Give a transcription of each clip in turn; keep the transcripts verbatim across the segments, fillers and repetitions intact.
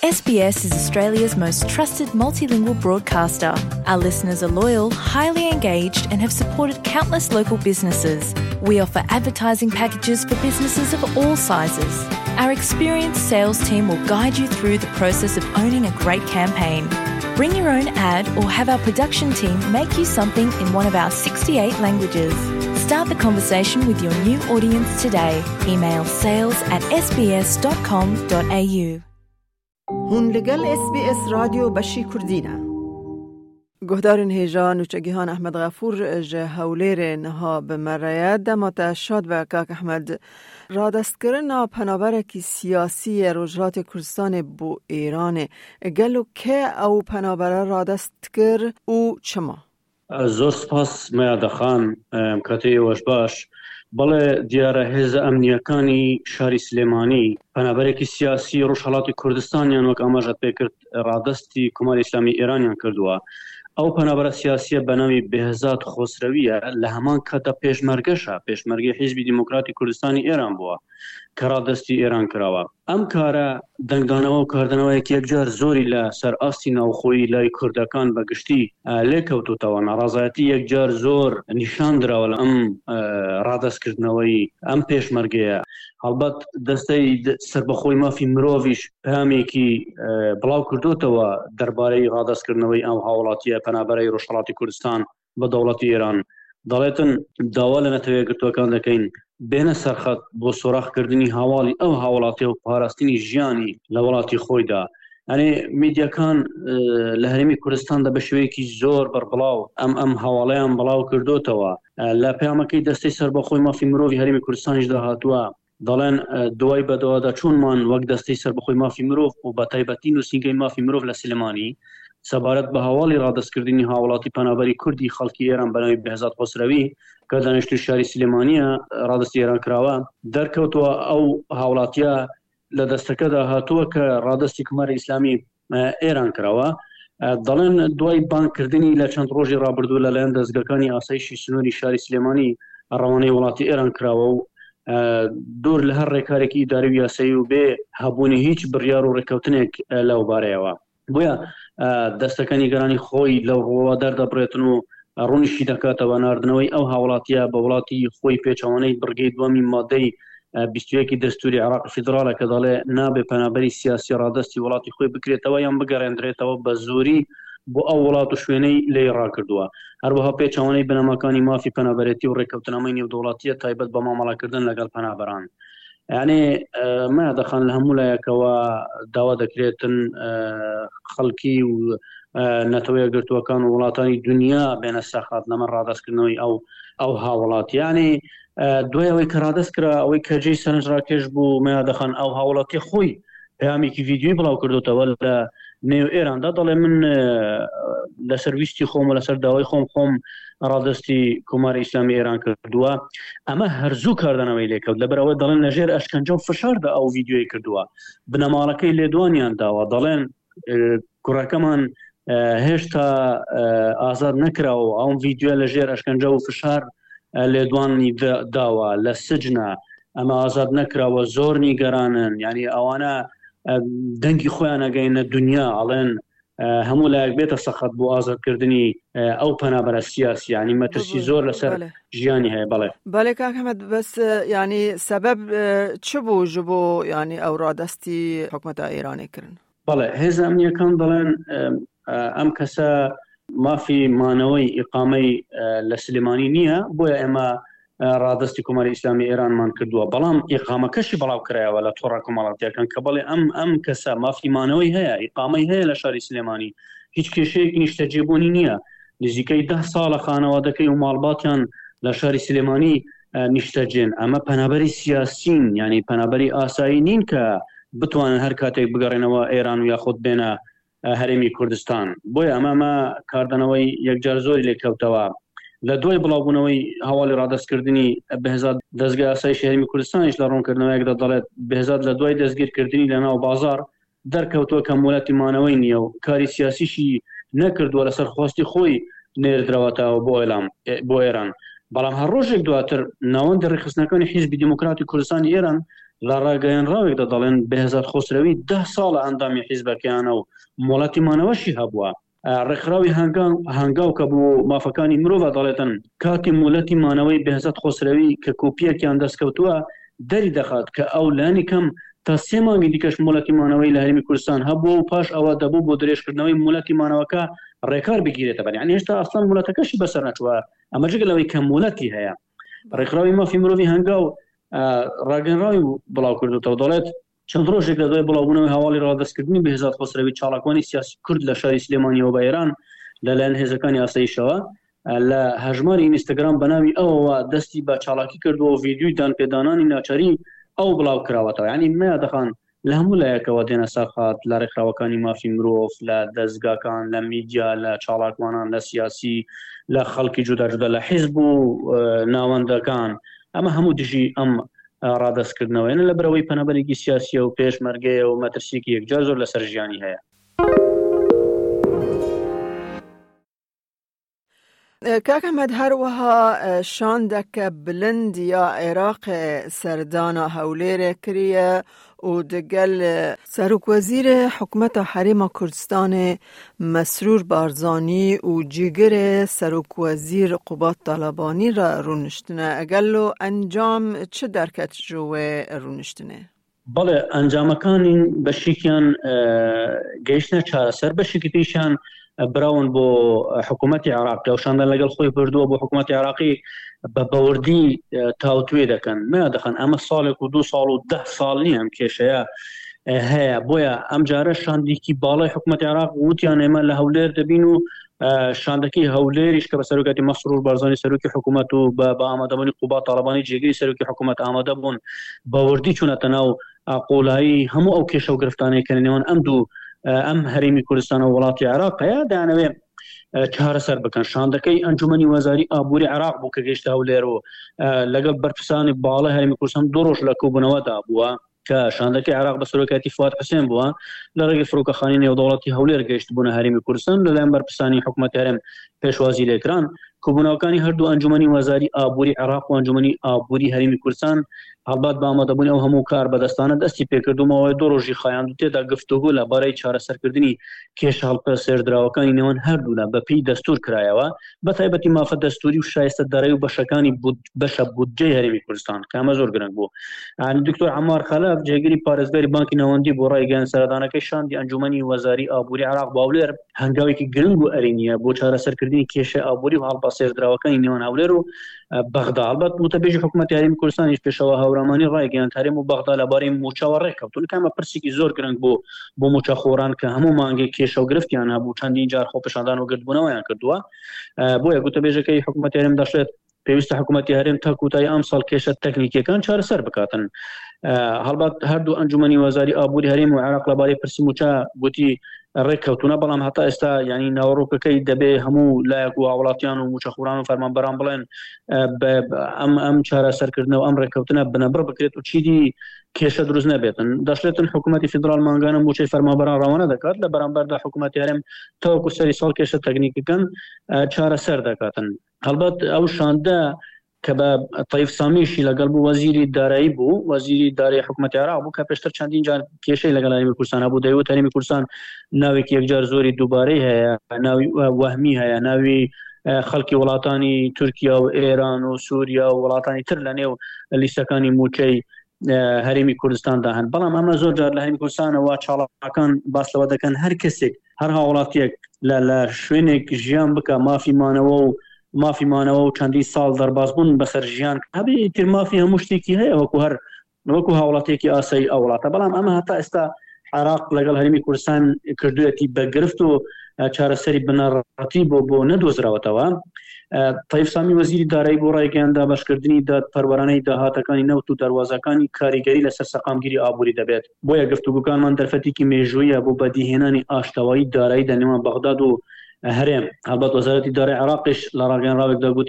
S B S is Australia's most trusted multilingual broadcaster. Our listeners are loyal, highly engaged, and have supported countless local businesses. We offer advertising packages for businesses of all sizes. Our experienced sales team will guide you through the process of owning a great campaign. Bring your own ad or have our production team make you something in one of our sixty-eight languages. Start the conversation with your new audience today. Email sales at s b s dot com dot a u. هون لگل اس بی اس رادیو بشی کردینه. گهدارن هیجان و چگیهان احمد غفور جه هولیر نها بمرایت دمات شاد و کاک احمد را دست کرنا پنابرکی سیاسی روجرات کردستان بو ایران گلو که او پنابره را دست کر او چما؟ زور سپاس میاد خان کتی وش باش بله دیاره هز امنیکانی شاری سلیمانی پنابرکی سیاسی روشالات کردستانیان وک اماجت بکرد رادستی کمال اسلامی ایرانیان کردوا او پنابر سیاسی بنامی بهزاد خسرویه لهمان کتا پیشمرگشه پیشمرگی حزب دموکراتی کردستانی ایران بوا که رادستی ایران کراوا ام کاره دنگدانوا و کاردنوا یک یک جار زوری لسر آستی نوخوی لای کردکان بگشتی لیکوتو توا نارضایتی یک جار زور نشان دراول ام رادست کردنوی ام پیشمرگیه البته دسته سربخوی مافی مروویش همی کی بلاو کردو توا درباره رادست کردنوی ام حوالاتی پنابرای روشلاتی کردستان با دولت ایران دالتن داول نتوی گرتو کان دکین بین سرخط بو سوراخ کردنی حوالی او حوالاتی و پاراستنی جیانی لولاتی خوی دا یعنی میدیا کان لهرمی کردستان دا بشوی کی زور بر بلاو ام ام حوالی ام بلاو کردو توا لپیامکی دسته سربخوی مافی مرووی هرمی کردستانش دا هاتوا دالن دوای بدوا دا چون من وقت دسته سربخوی مافی مروف و با تایبتین و سینگی مافی مروف لسلمانی سبارت به حوالی رادست کردنی حوالاتی پنابری کردی خلکی ایران بناوی بهزاد خسروی که دانشتو شاری سلیمانی رادست ایران کراوه درکوتو او حوالاتیا لدستکه دا هاتوه که رادستی کمار اسلامی ایران کراوه دالن دوای بانک کردنی لچند روژی رابردو للین دزگرکانی آسایشی سنوری شاری سلیمانی روانی ولاتی ایران کراوه دور لهر ریکاری که اداری ویاسایی و به هبونی هیچ بریار و رکوتنک لو باره و بویا دستکانی گرانی خوی لو روادر دا بریتنو رونشی دکات و ناردنوی او حوالاتیا با ولاتی خوی پیچوانی برگی دومی ماده بیست و یک دستوری عراق فدراله که داله ناب پنابری سیاسی رادستی ولاتی خوی بکریت و یم بگرندریت و بزوری بو او ولاتو شوینی لی را کردوا هر وها پیچوانی بنامکانی مافی پنابریتی و ریکوتنامینی و دولاتیه تایبت با معامله کردن لگل پنابران يعني ما دخل الهمولا يكوا دوا دكريتن خلقي ونتويا قرتوا كانوا ولاتاني دنيا بين الساخات نمر رادس كنوي او او هاولات يعني دويا ويك رادس كرا او كجي سنجرا كجبو ما دخل او هاولات خوي هامي كي فيديو بلاو كردوتا ولا نيو ايران دا ضل من لسرويستي خوم ولا سر داوي خوم خوم رادستی کمار اسلامی ایران کردوا اما هرزو کردن ویلی کود لبر دالن نجار اشکنجه فشار دا او ویدیوی کردوا بنمالکی لیدوانیان دا و دالن کورکمان هشتا آزاد نکرا و اون ویدیو لجار اشکنجه و فشار لیدوانی داوا لسجنه اما آزاد نکرا و زور نیگرانن یعنی اوانا دنگی خویانا گین دنیا علن همو لايك بيت السخط بو آزاد كردني أو پنابر السياسي يعني ما ترسي زور لسر جياني هاي بله بله كاك أحمد بس يعني سبب چبو جبو يعني أو رادستي حكومة إيراني كرن بله هذا أمنية كان ضلن أم كسا ما في مانوي إقامي لسليماني نية بويا إما رادستی کماری اسلامی ایران من کردوا بلام اقامه کشی بلاو کریا ولا تورا کمالاتیا کن کبل ام ام کسا مافی مانوی هيا اقامه هيا لشاری سلیمانی هیچ کشی نشتجیبونی نیا نزدیکی ده سال خانوادکی و مالباتیان لشاری سلیمانی نشتجین اما پنابری سیاسین یعنی پنابری آسایینین که بتوانن هر کاتی بگرینوا ایران و یا خود بین هرمی کردستان بویا اما ما کاردنوی یک جرزوری لیکوتوا لدوی بلاغونوی حوالی رادست کردنی بهزاد دزگاه آسایش هرمی کردستانش لرون کردنوی اگه دالت بهزاد لدوی دزگیر کردنی لناو بازار درکوتو کمولتی مانوی نیو کاری سیاسیشی نکرد ولا سرخواستی خوی نردرواتا بو اعلام بو ایران بلام هر روز یک دواتر ناوند رخصتناکانی حزب دموکراتی کردستان ایران لە ڕاگەیەنراوێکدا دەڵێن بەهێزاد خۆسرەوی ده ساڵە ئەندامی حیزبەکەیانە و مۆڵەتیمانەوەشی هەبووە. ڕێکخراوی هەنگاو کە بۆ مافەکانی مرۆڤ دەڵێتن کاتی مۆڵەتیمانەوەی بەهێزاد خۆسرەوی کە کۆپیەکیان دەستکەوتووە دەری دەخات کە ئەو لانی کەم تا سێ مانگی دیکەش مۆڵەتیمانەوەی لە هەرێمی کوردستان هەبوو و پاش ئەوە دەبوو بۆ درێژکردنەوەی مۆڵەتیمانەوەکە ڕێکار بگیرێتە بەر یعنی هێشتا ئەسڵان مۆڵەتەکەشی بەسەر نەچووە ئەمە جگەلەوەی کە مۆڵەتی هەیە. ڕێکخراوی مافی مرۆڤی هەنگاو ڕاگەنراوی بڵاو کردوتەوە دەڵێت چەند ڕۆژێک لە دوای بڵاوبوونەوەی هەواڵی ڕادەستکردنی بەهێزاد خۆسرەوی چاڵاکوانی سیاسی کورد لە شاری سلێمانیەوە بە ئێران لەلایەن هێزەکانی ئاسایشەوە لە هەژماری ئینستاگرام بەناوی ئەوەوە دەستی بە چاڵاکی کردووە و ڤیدیۆی دانپێدانانی ناچاری ئەو بڵاو کراوەتەوە. یعنی مەیە دەخان لە هەموو لایەکەوە دێنە ساخات لە ڕێکخراوەکانی مافی مرۆڤ لە دەستگاکان لە میدیا لە چاڵاکوانان لە سیاسی لە خەڵکی جودا جودا لە حیزب و ناوەندەکان ئەمە هەموو دژی ئەم ڕادەستکردنەوە یعنی لە برەوەی پەنەبەرێکی سیاسیە و پێشمەرگەیە و مەترسیێکی یەکجار زۆر لەسەر ژیانی هەیە. کاک ئەحمەد هەروەها شاندەکە بلند یا عێراق سەردانە هەولێرێ کریە و دەگەل سەرۆکوەزیر حکوومەتە حەرێمە کوردستانê Mesrûr Barzanî û cîgirê Serokvezîr Qubat Talabani re rûniştine egel و encam çi derket ji wê rûniştinê؟ بەڵێ ئەنجامەکانی بەشێکیان گەیشتنە چارەسەر بەشێکی تریشیان براون بۆ حکوومەتی عێراق کەوشاندان لەگەڵ خۆی بردووە بۆ حکوومەتی عێراقی بە بەوردی تاوتوێ دەکەن مە دەخەن ئەمە ساڵێک و دو ساڵ و ده ساڵ نیە ئەم کێشەیە هەیە بۆیە ئەم جارە شاندێکی باڵای حکوومەتی عێراق وتیان ئێمە لە هەولێر دەبین و شاندەکەی هەولێریش کە بە سەرۆکاتی مەسرور بارزانی سەرۆکی حکوومەت و بە ئامادەبوونی قوبات تاڵەبانی جێگەی سەرۆکی حکوومەت ئامادە بوون بەوردی چوونەتە ناو قۆڵایی هەموو ئەو کێشە و گرفتانەی کە نێوان ئەم دوو ئەم هەرێمی کوردستان و وڵاتی عێراق هەیە دەیانەوێ چارەسەر بکەن. شاندەکەی ئەنجومەنی وەزاری ئابووری عێراق بوو کە گەیشتە هەولێر و لەگەڵ بەرپرسانی باڵای هەرێمی کوردستان دوو ڕۆژ لە کۆبوونەوەدا بووە کە شاندەکەی عێراق بە سەرۆکاتی فواد حوسێن بووە لە ڕێگەی فڕۆکەخانەی نێودەوڵەتی هەولێر گەیشت بوونە هەرێمی کوردستان لەلایەن بەرپرسانی حکوومەتی هەرێم پێشوازی لێکران. کۆبوونەوەکانی هەردوو ئەنجومەنی وەزاری ئابووری عێراق و ئەنجومەنی ئابووری هەرێمی کوردستان هەڵبات بە ئامادەبوونی ئەو هەموو کار بەدەستانە دەستی پێکردومەوە دوو ڕۆژی خایاند و تێدا گفتوگۆ لەبارەی چارەسەرکردنی کێشە هەڵپە سێردراوەکانی نێوان هەردوودا بەپێی دەستور کرایەوە بە تایبەتی مافە دەستوری و شایستە دەڕێ و بەشەکانی بەشە بودجەی هەرێمی کوردستان کە ئەمە زۆر گرنگ بوو. دکتۆر عەمار خەلەف جێگیری پارێزگاری بانکی ناوەندی بۆ ڕایگەیاندنی سەردانەکەی شاندی ئەنجومەنی وەزاری ئابووری عێراق بە هەولێر هەنگاوێکی گرنگ و ئەرێنیە بۆ چارەسەرکردنی کێشە ئابووری و هەڵپە سێردراوەکانی نێوان هەولێر و بەغدا. هەڵبەت وتەبێژی حکوومەتی هەرێمی کوردستانیش پێشەوە هەورامانی ڕایگەیاند هەرێم و بەغدا لەبارەی موچەوە ڕێککەوتون کامە پرسێکی زۆر گرنگ بۆ بۆ موچەخۆران کە هەموو مانگێک کێشە و گرفتیان هەبوو چەندین جار خۆپێشاندان و گرتبوونەوەیان کردووە. بۆیە گوتەبێژەکەی حکوومەتی هەرێم دەشێت پێویستە حکوومەتی هەرێم تا کۆتایی ئەم ساڵ کێشە تەکنیکیەکان چارەسەر بکاتن. هەڵبەت هەردوو ئەنجومەنی وەزاری ئابووری هەرێم و عێراق لەبارەی پرسی موچە گوتی ڕێککەوتونە بەڵام هەتا ئێستا ینی ناوەڕۆکەکەی دەبێ هەموو لایەک و هاوڵاتیان و موچەخۆران و فەرمانبەران بڵێن ئەم ئەم چارەسەرکردنەوە ئەم ڕێککەوتنە بنەبڕ بکرێت و چیدی کێشە دروست نەبێتن. دەشێتن حکوومەتی فیدرال مانگانە موچەی فەرمانبەران ڕەوانە دەکات لە بەرامبەردا حکوومەتی هەرێم تاوەکو سەری ساڵ کێشە تەکنیکەکان چارەسەر دەکاتن. هەڵبەت ئەو شاندە کە بە طیف سامیشی لەگەڵ بوو وەزیری دارایی بوو وەزیری دارایی حکوومەتی عێراق بوو کە پێشتر چەندین جار کێشەی لەگەڵ هەرێمی کوردستان هەبوو دەیوت هەرێمی کوردستان ناوێکی یەکجار زۆری دووبارەی هەیە ناوی وەهمی هەیە ناوی خەڵکی وڵاتانی تورکیا و ئێران و سووریا و وڵاتانی تر لە نێو لیستەکانی موچەی هەرێمی کوردستاندا هەن بەڵام ئەمە زۆر جار لە هەرێمی کوردستانەوە چاڵاکان باس لەوە دەکەن هەر کەسێک هەر هاوڵاتیەک لە شوێنێک ژیان بکە مافیمانەوە و مافیمانەوە و چەندی ساڵ دەرباز بوون بەسەر ژیان هەبێ تر مافی هەموو شتێکی هەیە وەکو هەر وەکو هاوڵاتێکی ئاسایی ئەو وڵاتە بەڵام ئەمە هەتا ئێستا عێراق لەگەڵ هەرێمی کوردستان کردوێتی بەگرفت و چارەسەری بنەڕەتی بۆ بۆ نەدۆزراوەتەوە. طیف سامی وەزیری دارایی بۆ ڕایگەیاندە بەشکردنی دادپەروەرانەی داهاتەکانی نەوت و دەواازەکانی کاریگەری لەسەر سەقامگیری ئابووری دەبێت. بۆیە گفتوگوکانمان دەرفەتێکی مێژوویە بۆ بەدیهێنانی ئاشتەوایی دارایی دەنێوان بەغداد و هەرێم. هەڵبەت وەزارەتی دارایی عێراقیش لە ڕاگەیاندراوێکدا گوتی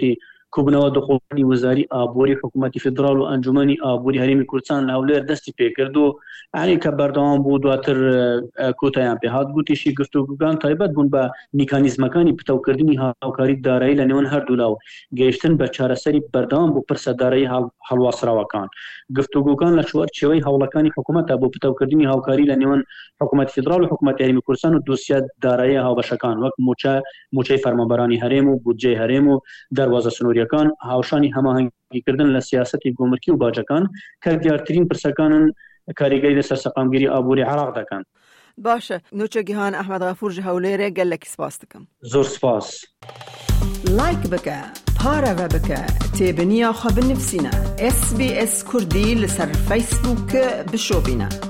کوبنەوە دخۆنی وەزاری ئابووری حکوومەتی فدرال و ئەنجومەنی ئابووری هەرێمی کوردستان لە هەولێر دەستی پێکرد و یعنی کە بەردەوام بوو دواتر کۆتاییان پێهات گوتیشی گفتوگوکان تایبەت بوون بە میکانیزمەکانی پتەوکردنی هاوکاری دارایی لە نێوان هەردوو لاو گەیشتن بە چارەسەری بەردەوام بۆ پرسە دارایی هەڵواسراوەکان. گفتوگوکان لە چوارچێوەی هەوڵەکانی حکوومەتە بۆ پتەوکردنی هاوکاری لە نێوان حکوومەتی فدرال و حکوومەتی هەرێمی کوردستان و دووسیە دارایی هاوبەشەکان وەک موچە موچەی فەرمانبەرانی هەرێم و بودجەی هەرێم و دەواازە سنووریەکان هاوشانی هەماهەنگیکردن لە سیاسەتی گۆمرکی و باجەکان کە دیارترین پرسەکانن کاریگەری لەسەر سەقامگیری ئابووری عێراق دەکەن. باشە نوچەگیهان ئەحمەد غەفوور ji هەولێرê gelekî spas dikim. زۆر سپاس. لایک بکە، پارەوە بکە، تێبنییا خە بنفسینە. اس بی اس کوردی لەسەر فەیسبووک بشۆبینە.